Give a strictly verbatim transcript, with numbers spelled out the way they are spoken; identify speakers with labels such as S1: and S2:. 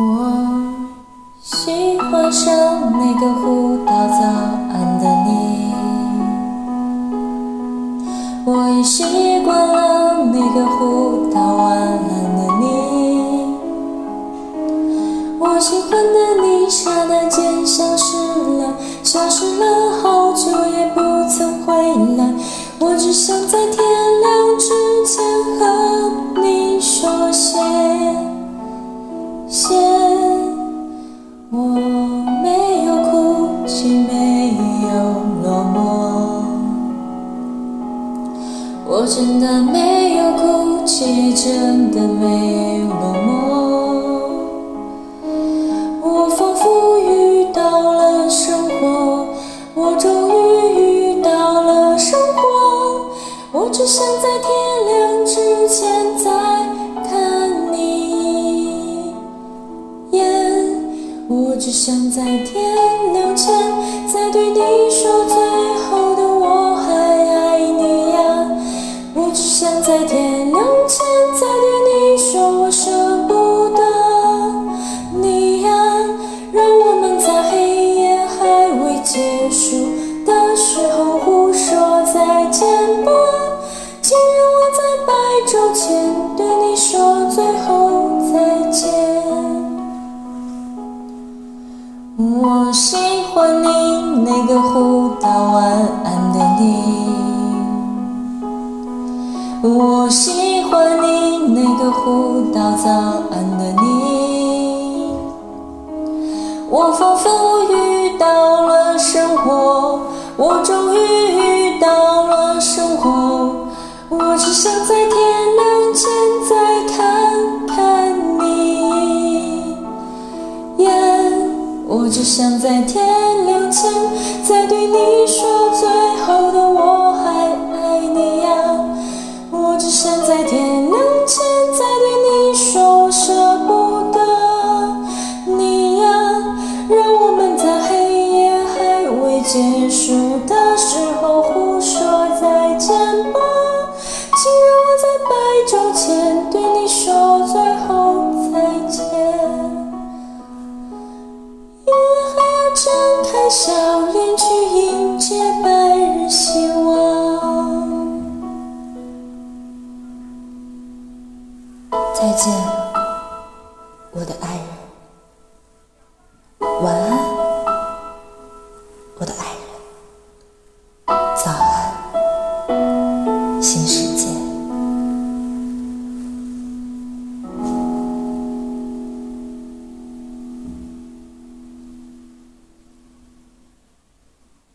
S1: 我喜欢上那个互道早安的你，我已习惯了那个互道晚安的你。我喜欢的你刹那间消失了，消失了好久也不曾回来。我只想在天亮之前和你说谢谢。我没有哭泣，没有落寞，我真的没有哭泣，真的没有落寞。我仿佛遇到了生活，我终于遇到了生活。我只想在天亮之前再看你一眼，我只想在天亮前再对你说最后的我还爱你呀。我只想在天亮前再对你说我舍不得你呀。让我们在黑夜还未结束的时候互说再见吧，请让我在白昼前对你说最后再见。我喜欢你那个互道晚安的你，我喜欢你那个互道早安的你。我仿佛遇到了生活，我终于遇到了生活。我只想在天亮前再看看你一眼，我只想在天亮前再对你说最后的我还爱你呀。我只想在天亮前再对你说我舍不得你呀。让我们在黑夜还未结束的时候互说再见吧，请让我在白昼前对你说最后再见。因为还要睁开笑脸去迎接白日希望。再见。